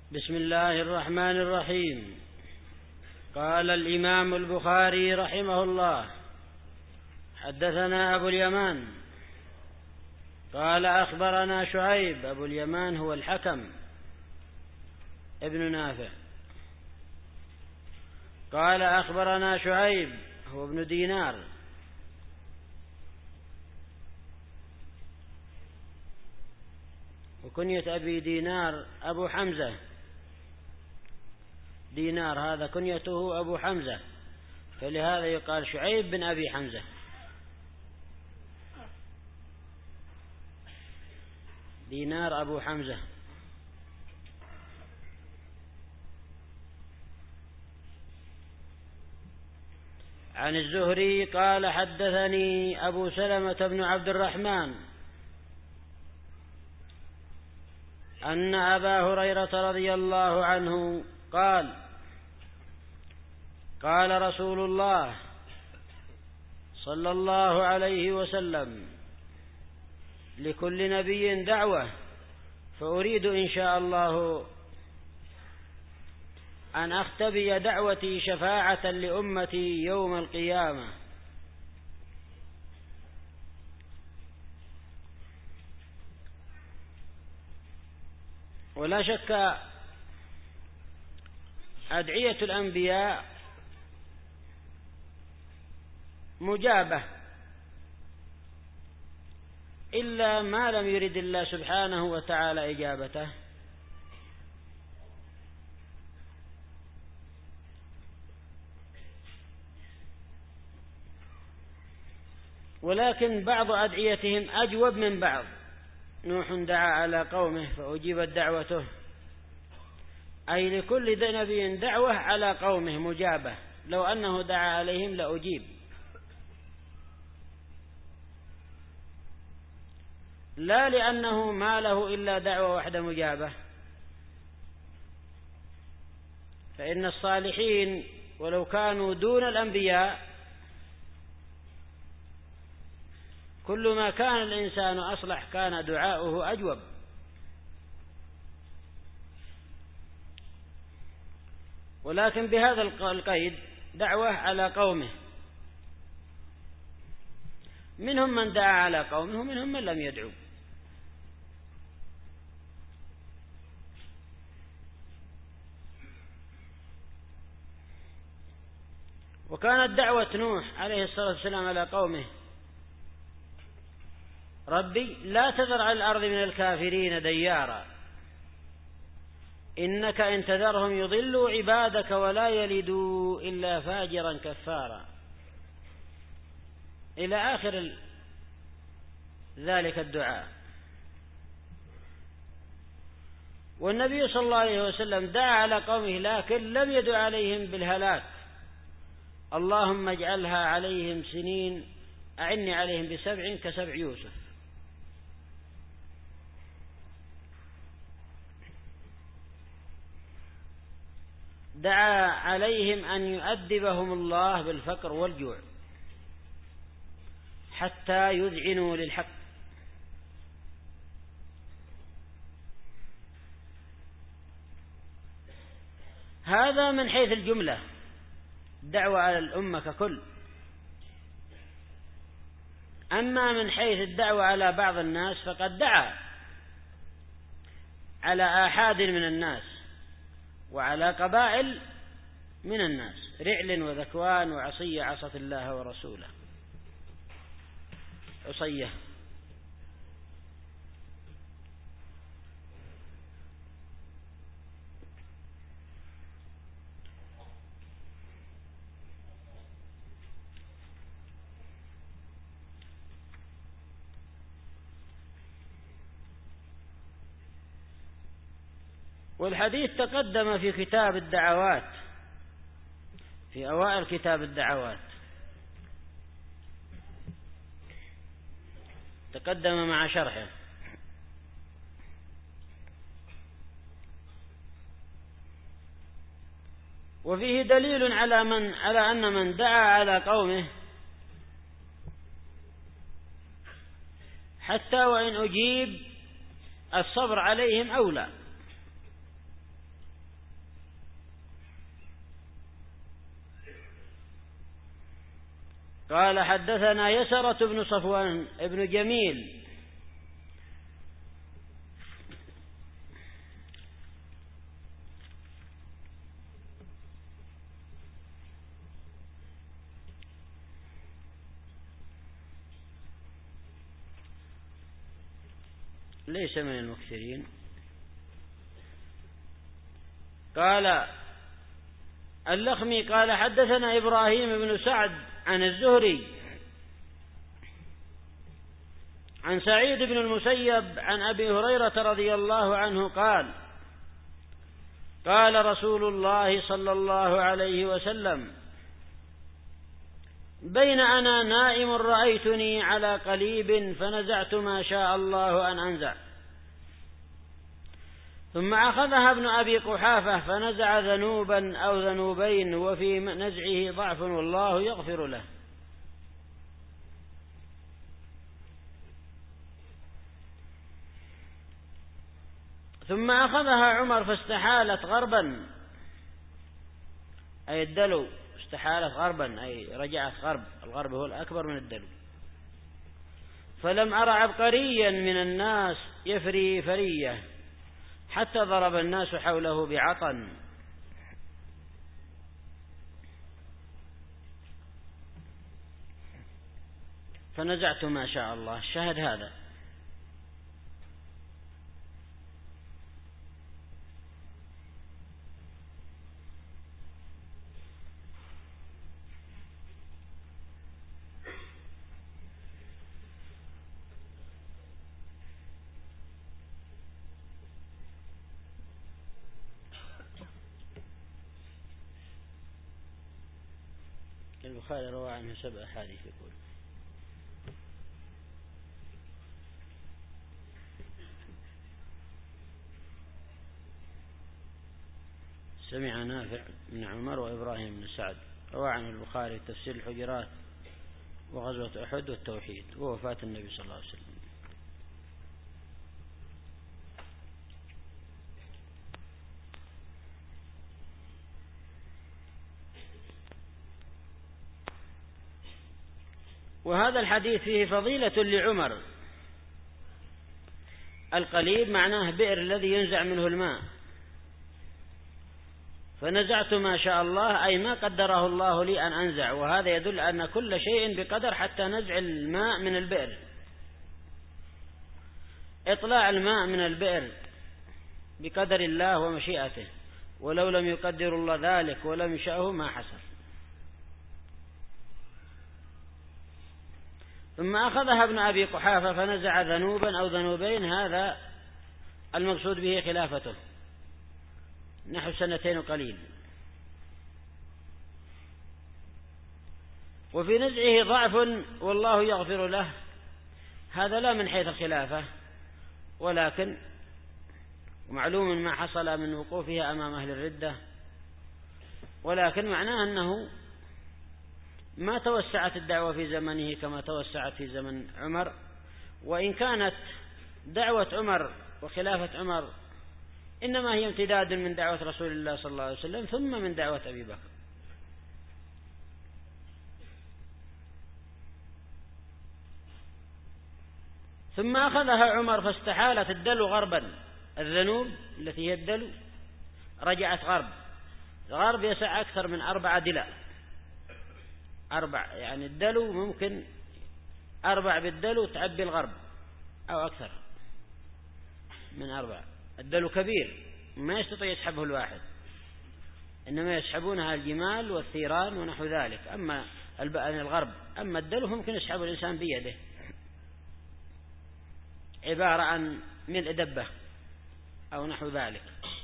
بسم الله الرحمن الرحيم. قال الإمام البخاري رحمه الله: حدثنا أبو اليمان قال أخبرنا شعيب. أبو اليمان هو الحكم ابن نافع. قال أخبرنا شعيب هو ابن دينار. وكنية أبي دينار أبو حمزة. دينار هذا كنيته أبو حمزة، فلهذا يقال شعيب بن أبي حمزة. دينار أبو حمزة. عن الزهري قال حدثني أبو سلمة بن عبد الرحمن أن أبا هريرة رضي الله عنه قال: قال رسول الله صلى الله عليه وسلم: لكل نبي دعوة، فأريد إن شاء الله أن أختبي دعوتي شفاعة لأمتي يوم القيامة. ولا شك أدعية الأنبياء مجابة، إلا ما لم يرد الله سبحانه وتعالى إجابته. ولكن بعض أدعيتهم أجوب من بعض. نوح دعا على قومه فأجيبت دعوته، أي لكل نبي دعوة على قومه مجابة، لو أنه دعا عليهم لأجيب. لا لأنه ما له إلا دعوة واحدة مجابة، فإن الصالحين ولو كانوا دون الأنبياء كل ما كان الإنسان أصلح كان دعاؤه أجوب. ولكن بهذا القيد دعوة على قومه، منهم من دعا على قومه ومنهم من لم يدعو. وكانت دعوة نوح عليه الصلاة والسلام على قومه: ربي لا تذر على الأرض من الكافرين ديارا، إنك إن تذرهم يضلوا عبادك ولا يلدوا إلا فاجرا كفارا، إلى آخر ذلك الدعاء. والنبي صلى الله عليه وسلم دعا على قومه لكن لم يدع عليهم بالهلاك: اللهم اجعلها عليهم سنين، أعني عليهم ب7 كسبع يوسف. دعا عليهم أن يؤدبهم الله بالفقر والجوع حتى يذعنوا للحق. هذا من حيث الجملة، دعوة على الأمة ككل. أما من حيث الدعوة على بعض الناس فقد دعا على آحاد من الناس وعلى قبائل من الناس: رعل وذكوان وعصية عصت الله ورسوله. عصية. والحديث تقدم في كتاب الدعوات، في أوائل كتاب الدعوات تقدم مع شرحه. وفيه دليل على أن من دعا على قومه حتى وإن أجيب الصبر عليهم أولى، قال حدثنا يسرة بن صفوان ابن جميل ليس من المكثرين. قال اللخمي قال حدثنا إبراهيم بن سعد عن الزهري عن سعيد بن المسيب عن أبي هريرة رضي الله عنه قال قال رسول الله صلى الله عليه وسلم بين أنا نائم رأيتني على قليب فنزعت ما شاء الله أن أنزع، ثم أخذها ابن أبي قحافة فنزع ذنوبا أو ذنوبين وفي نزعه ضعف والله يغفر له. ثم أخذها عمر فاستحالت غربا، أي الدلو استحالت غربا أي رجعت غرب، الغرب هو الأكبر من الدلو، فلم أرى عبقريا من الناس يفري فرية حتى ضرب الناس حوله بعطن. فنزعت ما شاء الله. الشاهد هذا. البخاري روى عنه 7 أحاديث يقول. سمع نافع من عمر وإبراهيم بن سعد. روى عنه البخاري تفسير الحجرات وغزوة أحد والتوحيد ووفاة النبي صلى الله عليه وسلم. وهذا الحديث فيه فضيلة لعمر. القليب معناه بئر الذي ينزع منه الماء، فنزعت ما شاء الله أي ما قدره الله لي أن أنزع، وهذا يدل أن كل شيء بقدر حتى نزع الماء من البئر. إطلاع الماء من البئر بقدر الله ومشيئته، ولو لم يقدر الله ذلك ولم يشاءه ما حصل. ثم أخذها ابن أبي قحافة فنزع ذنوبا أو ذنوبين، هذا المقصود به خلافته نحو 2 قليل. وفي نزعه ضعف والله يغفر له، هذا لا من حيث الخلافة، ولكن معلوم ما حصل من وقوفها أمام أهل الردة، ولكن معناه أنه ما توسعت الدعوة في زمنه كما توسعت في زمن عمر، وإن كانت دعوة عمر وخلافة عمر إنما هي امتداد من دعوة رسول الله صلى الله عليه وسلم ثم من دعوة أبي بكر. ثم أخذها عمر فاستحالت الدلو غربا، الذنوب التي هي الدلو رجعت غرب. الغرب يسع أكثر من 4 دلاء، 4 يعني الدلو ممكن 4 بالدلو تعبي الغرب أو أكثر من 4. الدلو كبير ما يستطيع يسحبه الواحد، إنما يسحبونها الجمال والثيران ونحو ذلك. أما الغرب، أما الدلو ممكن يسحبه الإنسان بيده، عبارة عن ملء دبة أو نحو ذلك.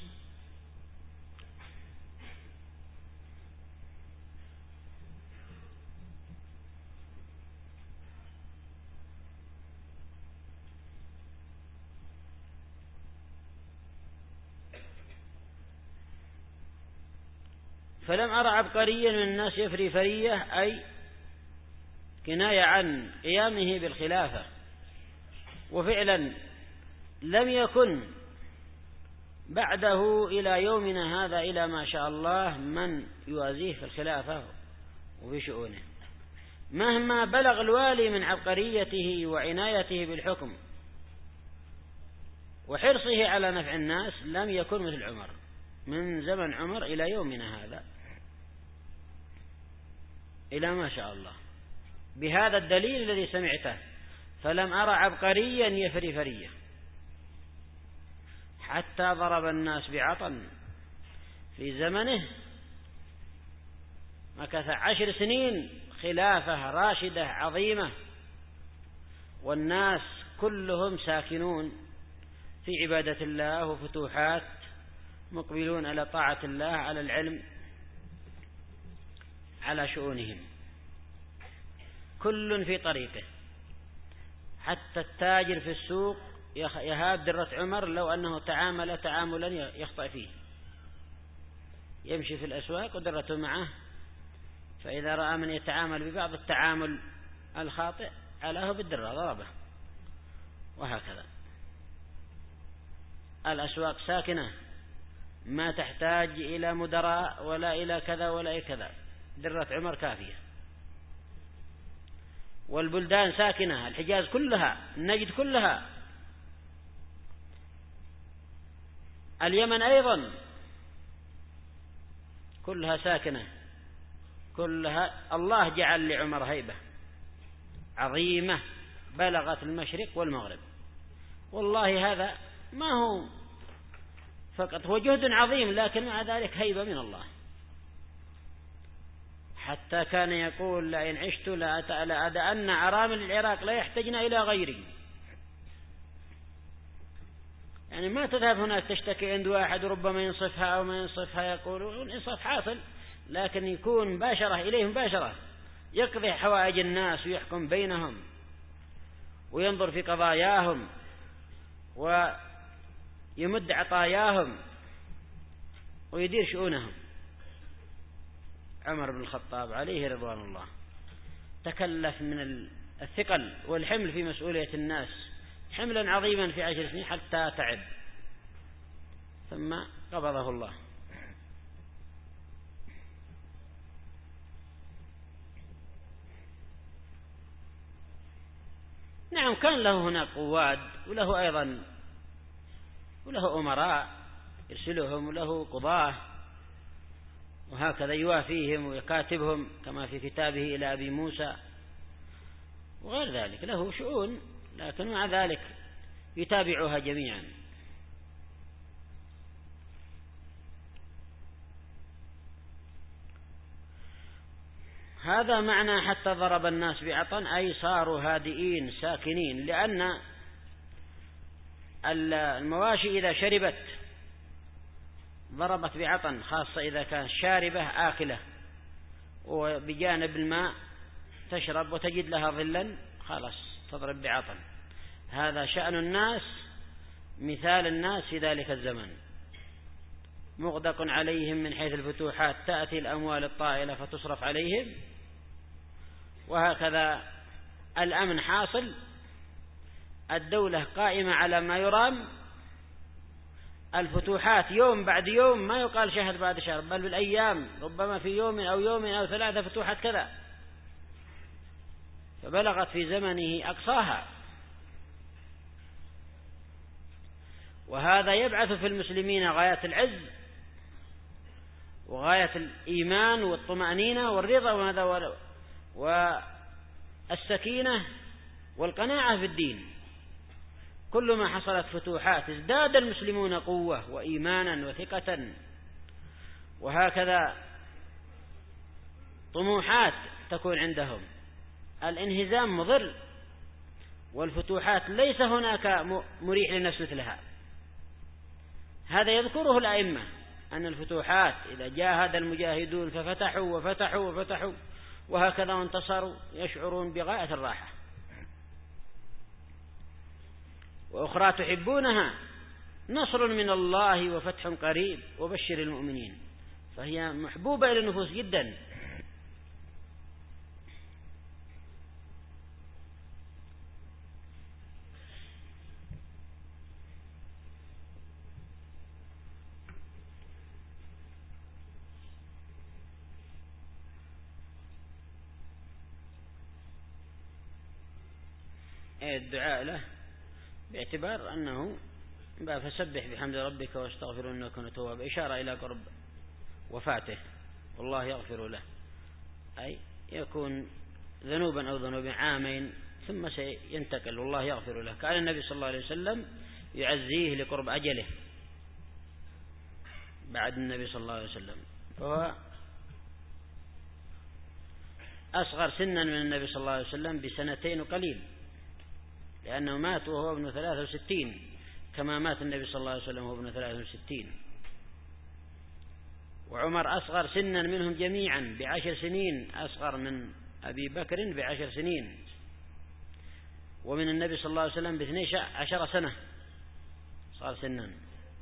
فلم أرى عبقريا من الناس يفري فرية، أي كناية عن قيامه بالخلافة. وفعلا لم يكن بعده إلى يومنا هذا إلى ما شاء الله من يوازيه في الخلافة وفي شؤونه. مهما بلغ الوالي من عبقريته وعنايته بالحكم وحرصه على نفع الناس لم يكن مثل عمر من زمن عمر إلى يومنا هذا، إلى ما شاء الله، بهذا الدليل الذي سمعته. فلم أرى عبقريا يفري فرية، حتى ضرب الناس بعطن في زمنه، مكث 10 سنين خلافة راشدة عظيمة، والناس كلهم ساكنون في عبادة الله وفتوحات، مقبلون على طاعة الله، على العلم، على شؤونهم، كل في طريقه. حتى التاجر في السوق يهاب درة عمر لو أنه تعامل تعاملا يخطئ فيه، يمشي في الأسواق ودرته معه، فإذا رأى من يتعامل ببعض التعامل الخاطئ علاه بالدرة ضربه. وهكذا الأسواق ساكنة ما تحتاج إلى مدراء ولا إلى كذا ولا إلى كذا، درة عمر كافية. والبلدان ساكنة، الحجاز كلها، النجد كلها، اليمن أيضا كلها ساكنة، كلها. الله جعل لعمر هيبة عظيمة بلغت المشرق والمغرب. والله هذا ما هو فقط، هو جهد عظيم، لكن مع ذلك هيبة من الله. حتى كان يقول لئن عشت لأدأن أرامل العراق لا يحتجن إلى غيري. يعني ما تذهب هناك تشتكي عند واحد ربما ينصفها أو ما ينصفها، يقول الإنصاف حاصل، لكن يكون مباشرة إليه، مباشرة يقضي حوائج الناس ويحكم بينهم وينظر في قضاياهم ويمد عطاياهم ويدير شؤونهم. عمر بن الخطاب عليه رضوان الله تكلف من الثقل والحمل في مسؤولية الناس حملا عظيما في 10 سنين حتى تعب، ثم قبضه الله. نعم كان له هناك قواد، وله أيضا وله أمراء يرسلهم، وله قضاة، وهكذا يوافيهم ويكاتبهم كما في كتابه إلى أبي موسى وغير ذلك، له شؤون، لكن مع ذلك يتابعها جميعا. هذا معنى حتى ضرب الناس بعطن، أي صاروا هادئين ساكنين، لأن المواشي إذا شربت ضربت بعطن، خاصة إذا كان شاربة آكلة وبجانب الماء تشرب وتجد لها ظلا، خلاص تضرب بعطن. هذا شأن الناس، مثال الناس في ذلك الزمن، مغدق عليهم من حيث الفتوحات، تأتي الأموال الطائلة فتصرف عليهم، وهكذا الأمن حاصل، الدولة قائمة على ما يرام، الفتوحات يوم بعد يوم، ما يقال شهر بعد شهر، بل بالأيام، ربما في يوم أو يومين أو 3 فتوحات كذا، فبلغت في زمنه أقصاها. وهذا يبعث في المسلمين غاية العز وغاية الإيمان والطمأنينة والرضا والسكينة والقناعة في الدين. كل ما حصلت فتوحات ازداد المسلمون قوة وإيمانا وثقة، وهكذا طموحات تكون عندهم. الانهزام مضر، والفتوحات ليس هناك مريح للنفس مثلها. هذا يذكره الأئمة، أن الفتوحات إذا جاهد المجاهدون ففتحوا وفتحوا وفتحوا وهكذا وانتصروا، يشعرون بغاية الراحة. وأخرى تحبونها، نصر من الله وفتح قريب وبشر المؤمنين، فهي محبوبة إلى النفوس جدا. الدعاء له باعتبار أنه فسبح بحمد ربك واستغفر إنه كان توابا، إشارة إلى قرب وفاته والله يغفر له، أي يكون ذنوبا أو ذنوب عامين ثم سينتقل والله يغفر له. كان النبي صلى الله عليه وسلم يعزيه لقرب أجله بعد النبي صلى الله عليه وسلم، فهو أصغر سنا من النبي صلى الله عليه وسلم ب2 وقليل، لأنه مات وهو ابن 63 كما مات النبي صلى الله عليه وسلم وهو ابن 63. وعمر أصغر سنا منهم جميعا ب10 سنين، أصغر من أبي بكر ب10 سنين، ومن النبي صلى الله عليه وسلم ب12 سنة صار سنا.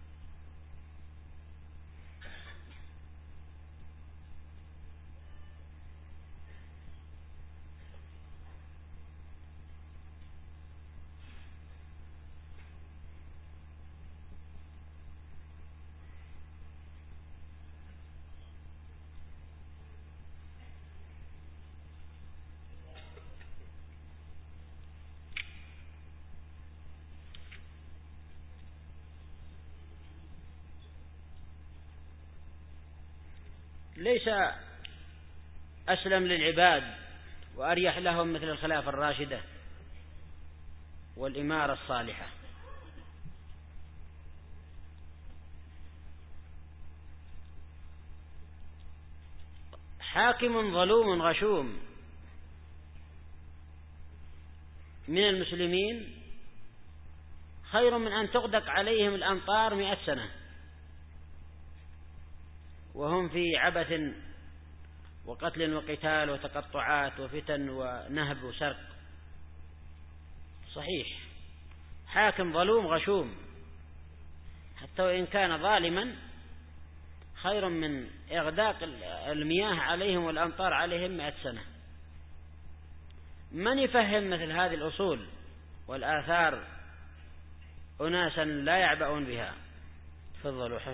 ليس أسلم للعباد وأريح لهم مثل الخلافة الراشدة والإمارة الصالحة. حاكم ظلوم غشوم من المسلمين خير من أن تغدق عليهم الأمطار 100 سنة وهم في عبث وقتل وقتال وتقطعات وفتن ونهب وسرق. صحيح، حاكم ظلوم غشوم حتى وإن كان ظالما خير من إغداق المياه عليهم والأمطار عليهم 100 سنة. من يفهم مثل هذه الأصول والآثار أناسا لا يعبؤون بها؟ تفضلوا.